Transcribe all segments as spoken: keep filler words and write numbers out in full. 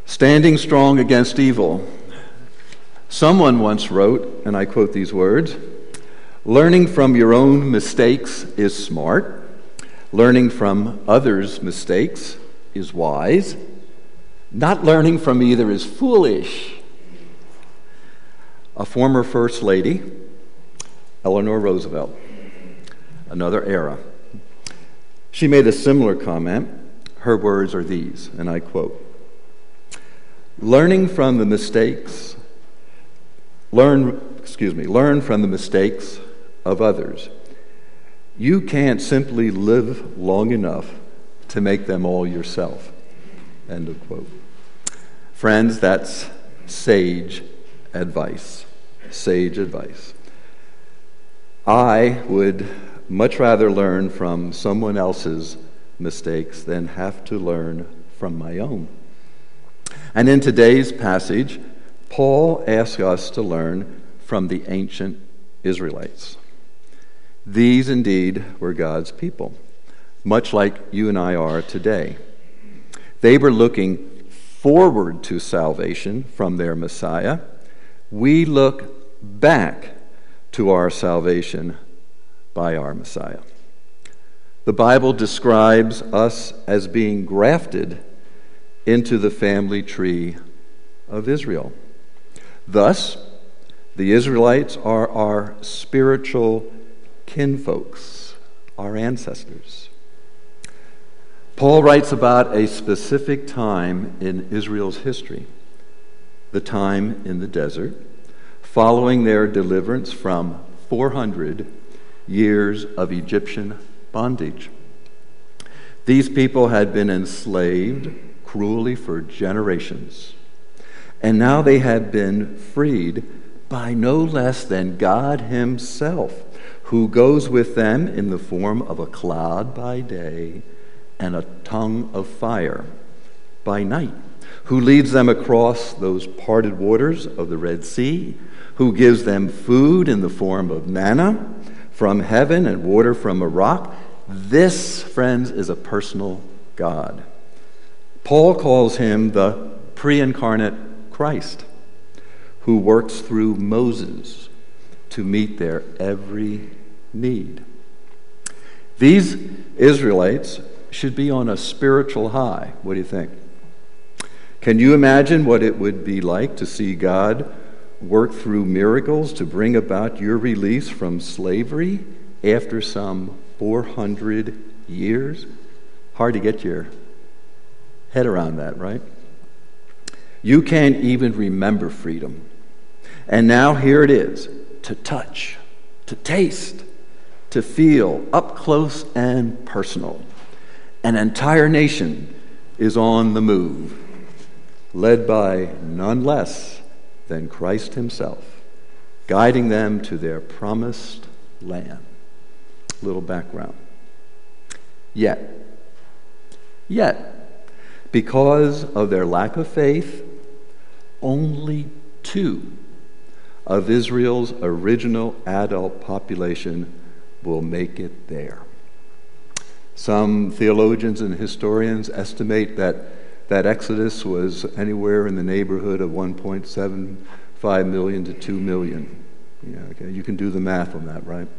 Standing strong against evil. Someone once wrote, and I quote these words, "Learning from your own mistakes is smart. Learning from others' mistakes is wise. Not learning from either is foolish." A former First Lady, Eleanor Roosevelt, another era. She made a similar comment. Her words are these, and I quote, "Learning from the mistakes, learn, excuse me, learn from the mistakes of others. You can't simply live long enough to make them all yourself." End of quote. Friends, that's sage advice. Sage advice. I would much rather learn from someone else's mistakes than have to learn from my own. And in today's passage, Paul asks us to learn from the ancient Israelites. These indeed were God's people, much like you and I are today. They were looking forward to salvation from their Messiah. We look back to our salvation by our Messiah. The Bible describes us as being grafted into the family tree of Israel. Thus, the Israelites are our spiritual kinfolks, our ancestors. Paul writes about a specific time in Israel's history, the time in the desert, following their deliverance from four hundred years of Egyptian bondage. These people had been enslaved cruelly for generations, and now they had been freed by no less than God Himself, who goes with them in the form of a cloud by day and a tongue of fire by night, who leads them across those parted waters of the Red Sea, who gives them food in the form of manna from heaven and water from a rock. This, friends, is a personal God. Paul calls Him the pre-incarnate Christ, who works through Moses to meet their every need. These Israelites should be on a spiritual high. What do you think? Can you imagine what it would be like to see God work through miracles to bring about your release from slavery after some four hundred years? Hard to get your head around that, right? You can't even remember freedom. And now here it is, to touch, to taste, to feel up close and personal. An entire nation is on the move, led by none less than Christ Himself, guiding them to their promised land. Little background. Yet, yet, because of their lack of faith, only two of Israel's original adult population will make it there. Some theologians and historians estimate that that Exodus was anywhere in the neighborhood of one point seven five million to two million. Yeah, okay, you can do the math on that, right?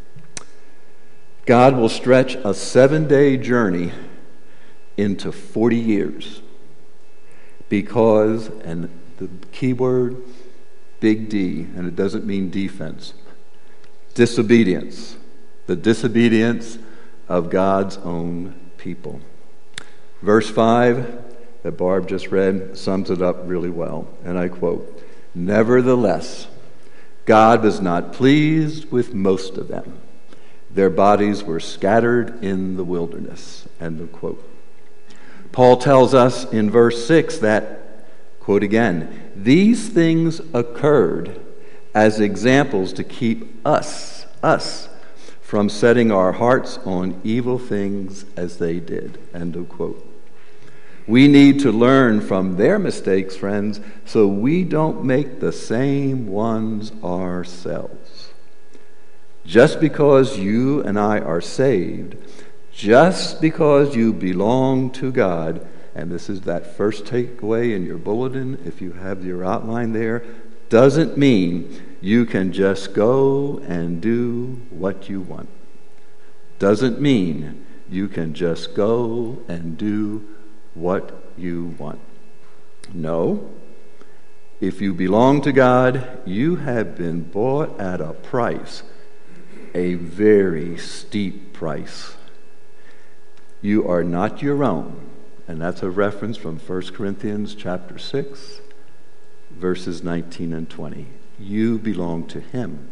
God will stretch a seven-day journey into forty years because, and the key word, big D, and it doesn't mean defense, disobedience, the disobedience of God's own people. Verse five that Barb just read sums it up really well, and I quote, "Nevertheless, God was not pleased with most of them. Their bodies were scattered in the wilderness." End of quote. Paul tells us in verse six that, quote again, "These things occurred as examples to keep us, us, from setting our hearts on evil things as they did." End of quote. We need to learn from their mistakes, friends, so we don't make the same ones ourselves. Just because you and I are saved, just because you belong to God, and this is that first takeaway in your bulletin, if you have your outline there, doesn't mean you can just go and do what you want. Doesn't mean you can just go and do what you want. No. If you belong to God, you have been bought at a price, a very steep price. You are not your own. And that's a reference from First Corinthians chapter six, verses nineteen and twenty. You belong to him.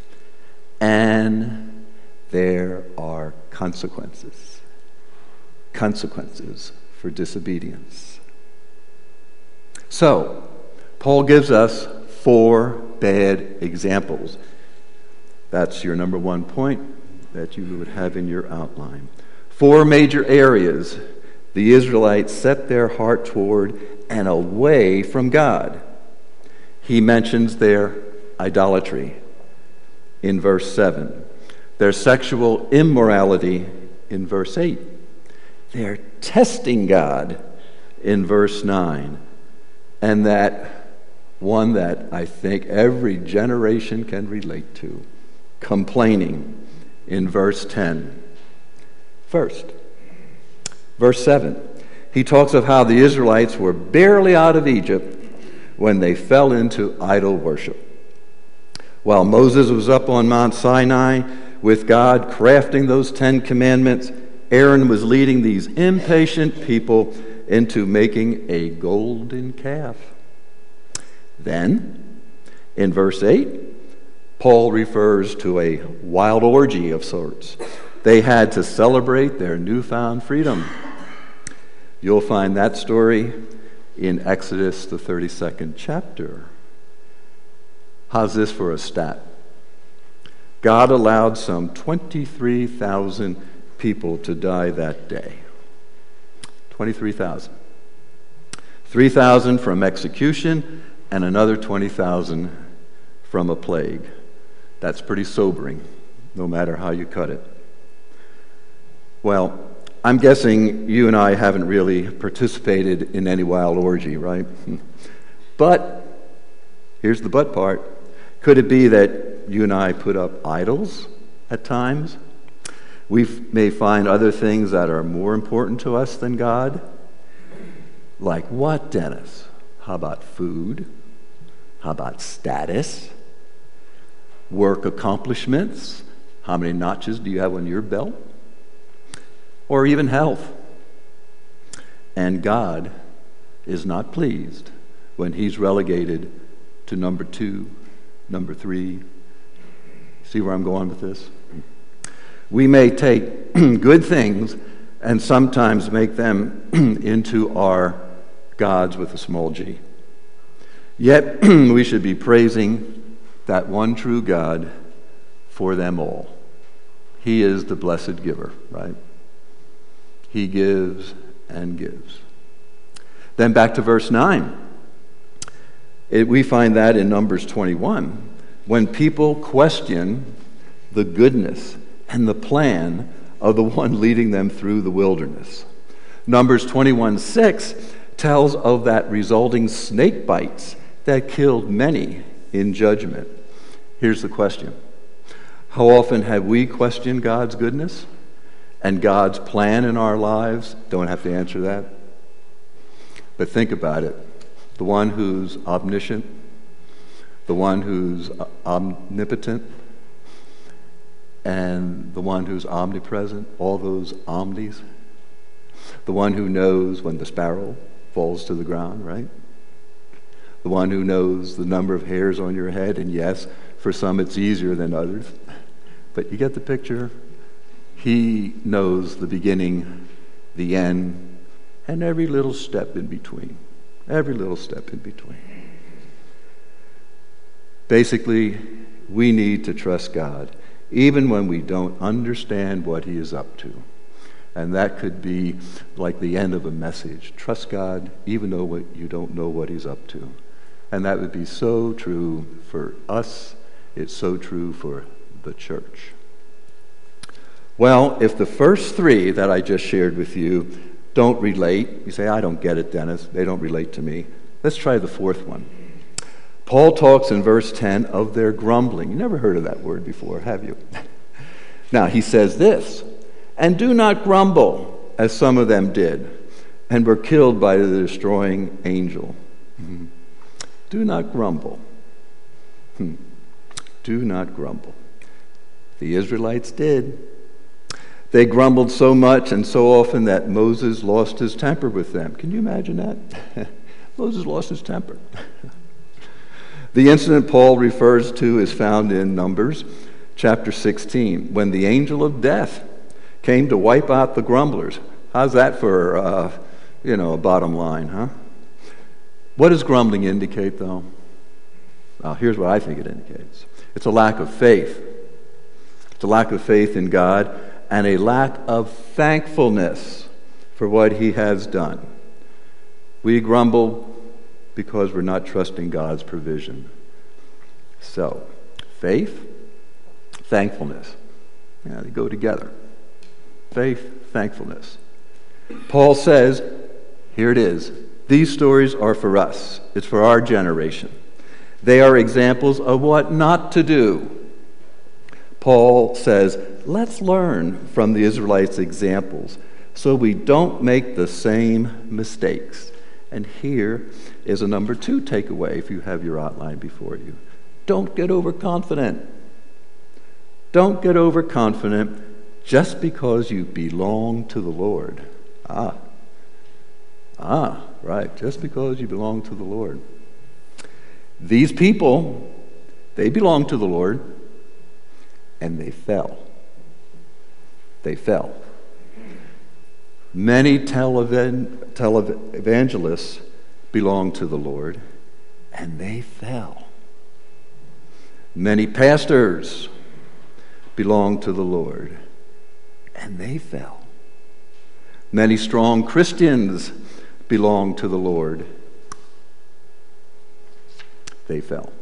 And there are consequences. Consequences for disobedience. So, Paul gives us four bad examples. That's your number one point that you would have in your outline. Four major areas the Israelites set their heart toward and away from God. He mentions their idolatry in verse seven, their sexual immorality in verse eight, their testing God in verse nine, and that one that I think every generation can relate to, complaining in verse ten. First, verse seven, he talks of how the Israelites were barely out of Egypt when they fell into idol worship. While Moses was up on Mount Sinai with God crafting those Ten Commandments, Aaron was leading these impatient people into making a golden calf. Then, in verse eight, Paul refers to a wild orgy of sorts. They had to celebrate their newfound freedom. You'll find that story in Exodus, the thirty-second chapter. How's this for a stat? God allowed some twenty-three thousand people to die that day. twenty-three thousand. three thousand from execution and another twenty thousand from a plague. That's pretty sobering, no matter how you cut it. Well, I'm guessing you and I haven't really participated in any wild orgy, right? But, here's the but part. Could it be that you and I put up idols at times? We may find other things that are more important to us than God. Like what, Dennis? How about food? How about status? Work accomplishments? How many notches do you have on your belt? Or even health. And God is not pleased when he's relegated to number two, number three. See where I'm going with this? We may take good things and sometimes make them into our gods with a small g. Yet we should be praising that one true God for them all. He is the blessed giver, right? He gives and gives. Then back to verse nine. It, we find that in Numbers twenty-one, when people question the goodness and the plan of the one leading them through the wilderness. Numbers twenty-one six tells of that resulting snake bites that killed many in judgment. Here's the question. How often have we questioned God's goodness and God's plan in our lives? Don't have to answer that. But think about it. The one who's omniscient, the one who's omnipotent, and the one who's omnipresent, all those omnis. The one who knows when the sparrow falls to the ground, right? The one who knows the number of hairs on your head, and yes, for some it's easier than others. But you get the picture. He knows the beginning, the end, and every little step in between. Every little step in between. Basically, we need to trust God, even when we don't understand what he is up to. And that could be like the end of a message. Trust God, even though what you don't know what he's up to. And that would be so true for us. It's so true for the church. Well, if the first three that I just shared with you don't relate. You say, I don't get it, Dennis. They don't relate to me. Let's try the fourth one. Paul talks in verse ten of their grumbling. You never heard of that word before, have you? Now, he says this, and do not grumble, as some of them did, and were killed by the destroying angel. Mm-hmm. Do not grumble. Hmm. Do not grumble. The Israelites did. They grumbled so much and so often that Moses lost his temper with them. Can you imagine that? Moses lost his temper. The incident Paul refers to is found in Numbers chapter sixteen, when the angel of death came to wipe out the grumblers. How's that for, uh, you know, a bottom line, huh? What does grumbling indicate, though? Well, here's what I think it indicates. It's a lack of faith. It's a lack of faith in God and a lack of thankfulness for what he has done. We grumble because we're not trusting God's provision. So, faith, thankfulness. Yeah, they go together. Faith, thankfulness. Paul says, here it is. These stories are for us. It's for our generation. They are examples of what not to do. Paul says, let's learn from the Israelites' examples so we don't make the same mistakes. And here is a number two takeaway if you have your outline before you. Don't get overconfident. Don't get overconfident just because you belong to the Lord. Ah. Ah, right. Just because you belong to the Lord. These people, they belong to the Lord, and they fell. They fell. Many televan- televangelists belong to the Lord, and they fell. Many pastors belong to the Lord, and they fell. Many strong Christians belong to the Lord. They fell.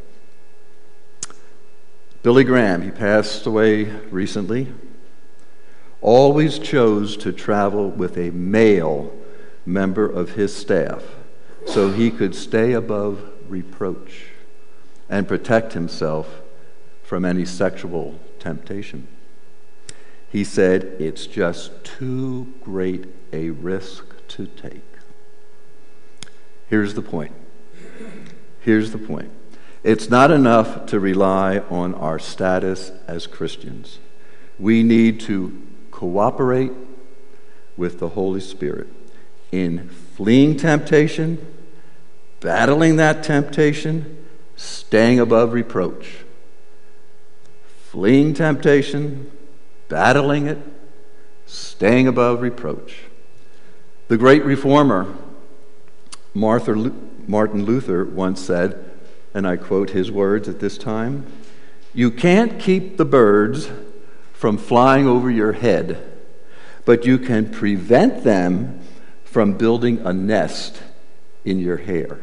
Billy Graham, he passed away recently, always chose to travel with a male member of his staff so he could stay above reproach and protect himself from any sexual temptation. He said, it's just too great a risk to take. Here's the point. Here's the point. It's not enough to rely on our status as Christians. We need to cooperate with the Holy Spirit in fleeing temptation, battling that temptation, staying above reproach. Fleeing temptation, battling it, staying above reproach. The great reformer, Martin Luther, once said, and I quote his words at this time, "You can't keep the birds from flying over your head, but you can prevent them from building a nest in your hair."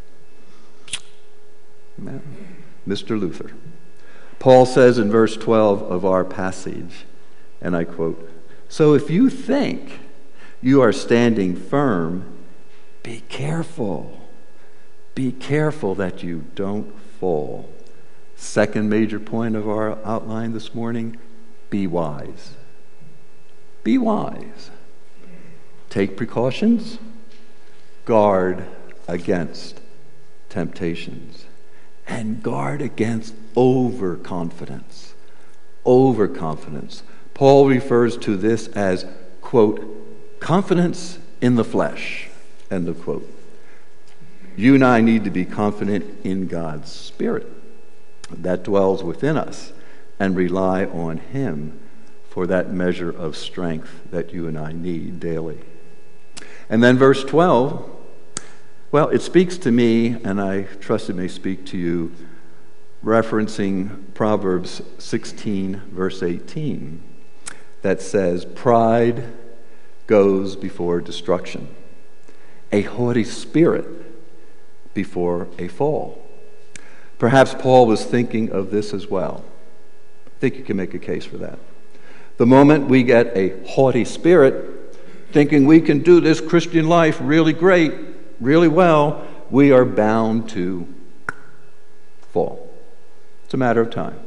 Mister Luther. Paul says in verse twelve of our passage, and I quote, "So if you think you are standing firm, be careful. Be careful that you don't fall." Second major point of our outline this morning, be wise. Be wise. Take precautions. Guard against temptations. And guard against overconfidence. Overconfidence. Paul refers to this as, quote, confidence in the flesh, end of quote. You and I need to be confident in God's Spirit that dwells within us and rely on Him for that measure of strength that you and I need daily. And then verse twelve, well, it speaks to me, and I trust it may speak to you, referencing Proverbs sixteen, verse eighteen, that says, "Pride goes before destruction, a haughty spirit before a fall." Perhaps Paul was thinking of this as well. I think you can make a case for that. The moment we get a haughty spirit, thinking we can do this Christian life really great, really well, we are bound to fall. It's a matter of time.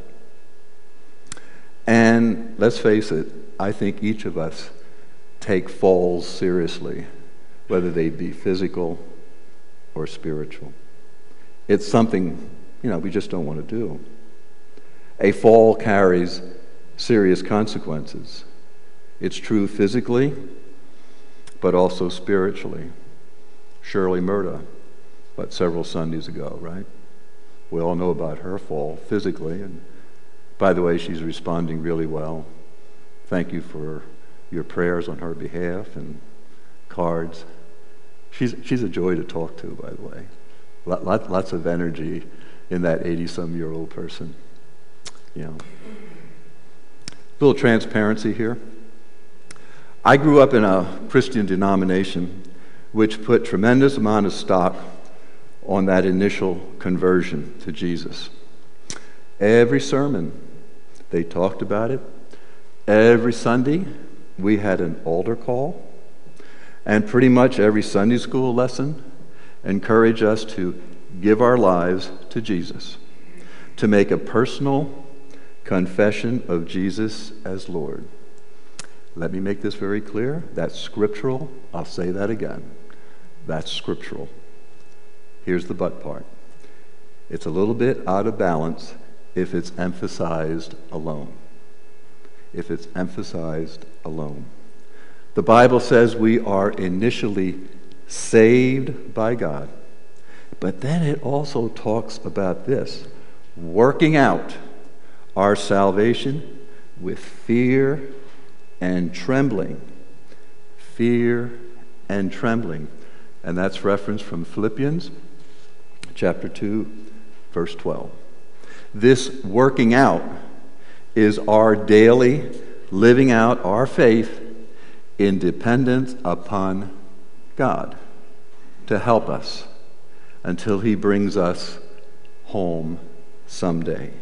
And let's face it, I think each of us take falls seriously, whether they be physical or spiritual. It's something, you know, we just don't want to do. A fall carries serious consequences. It's true physically, but also spiritually. Shirley Murda, but several Sundays ago, right? We all know about her fall physically, and by the way, she's responding really well. Thank you for your prayers on her behalf and cards. She's she's a joy to talk to, by the way. Lot, lot, lots of energy in that eighty-some-year-old person. You know. A little transparency here. I grew up in a Christian denomination which put tremendous amount of stock on that initial conversion to Jesus. Every sermon, they talked about it. Every Sunday, we had an altar call. And pretty much every Sunday school lesson encouraged us to give our lives to Jesus, to make a personal confession of Jesus as Lord. Let me make this very clear. That's scriptural. I'll say that again. That's scriptural. Here's the but part. It's a little bit out of balance if it's emphasized alone. If it's emphasized alone. The Bible says we are initially saved by God. But then it also talks about this, working out our salvation with fear and trembling. Fear and trembling. And that's referenced from Philippians chapter two, verse twelve. This working out is our daily living out our faith in dependence upon God to help us until he brings us home someday.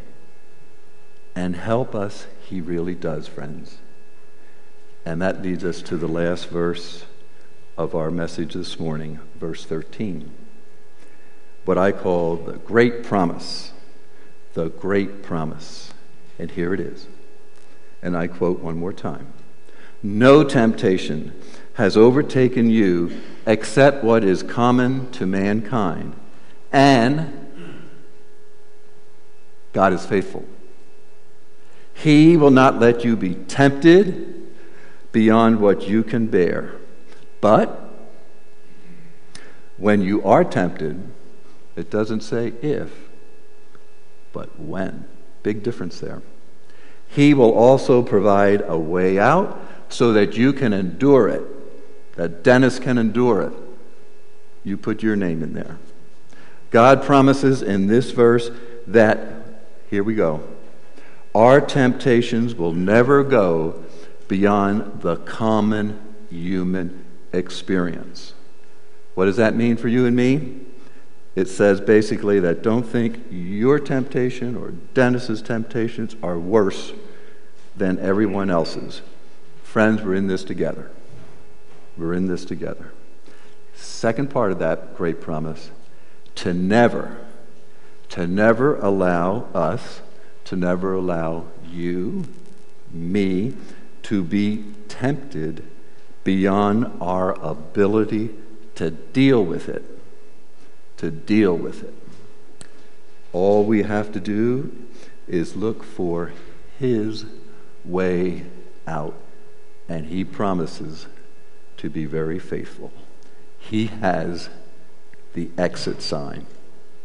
And help us he really does, friends. And that leads us to the last verse of our message this morning, verse thirteen. What I call the great promise. The great promise. And here it is. And I quote one more time. No temptation has overtaken you except what is common to mankind. And God is faithful. He will not let you be tempted beyond what you can bear. But when you are tempted, it doesn't say if, but when. Big difference there. He will also provide a way out so that you can endure it, that Dennis can endure it. You put your name in there. God promises in this verse that, here we go, our temptations will never go beyond the common human experience. What does that mean for you and me? It says basically that don't think your temptation or Dennis's temptations are worse than everyone else's. Friends, we're in this together. We're in this together. Second part of that great promise, to never, to never allow us, to never allow you, me, to be tempted beyond our ability to deal with it. To deal with it. All we have to do is look for his way out, and he promises to be very faithful. He has the exit sign.